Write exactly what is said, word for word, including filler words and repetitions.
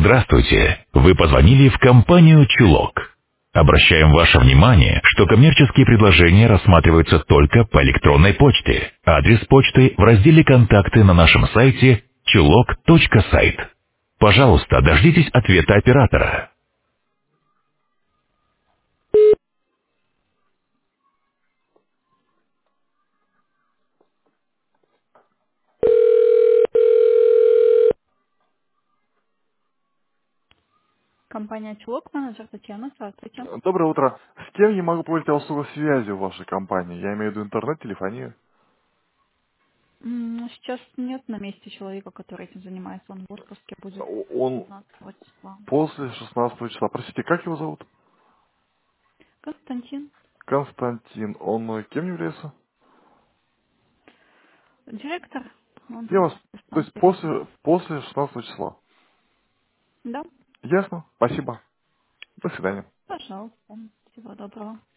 Здравствуйте! Вы позвонили в компанию «Чулок». Обращаем ваше внимание, что коммерческие предложения рассматриваются только по электронной почте. Адрес почты в разделе «Контакты» на нашем сайте чулок точка сайт. Пожалуйста, дождитесь ответа оператора. Компания «Чулок», менеджер Татьяна, здравствуйте. Доброе утро. С кем я могу получить услугу связи в вашей компании? Я имею в виду интернет, телефонию. М, Сейчас нет на месте человека, который этим занимается. Он в отпуске будет О- Он шестнадцатого числа. после шестнадцатого числа. Простите, как его зовут? Константин, Константин. Он э, кем является? директор, он Я вас... То там есть директор. после, после шестнадцатого числа. Да, Ясно? Спасибо. До свидания. пожалуйста. Всего доброго.